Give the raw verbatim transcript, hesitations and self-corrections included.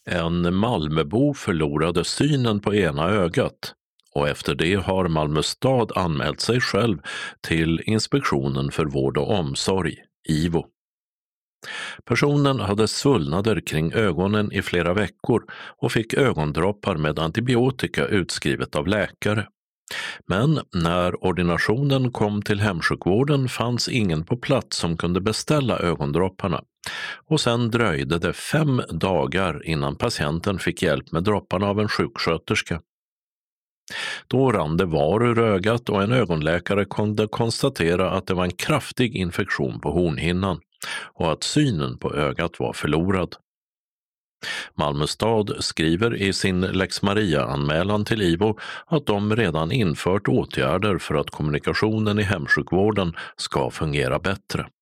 En Malmöbo förlorade synen på ena ögat och efter det har Malmö stad anmält sig själv till Inspektionen för vård och omsorg, I V O. Personen hade svullnader kring ögonen i flera veckor och fick ögondroppar med antibiotika utskrivet av läkare. Men när ordinationen kom till hemsjukvården fanns ingen på plats som kunde beställa ögondropparna. Och sen dröjde det fem dagar innan patienten fick hjälp med dropparna av en sjuksköterska. Då rann det var ur ögat och en ögonläkare kunde konstatera att det var en kraftig infektion på hornhinnan och att synen på ögat var förlorad. Malmö stad skriver i sin Lex Maria-anmälan till I V O att de redan infört åtgärder för att kommunikationen i hemsjukvården ska fungera bättre.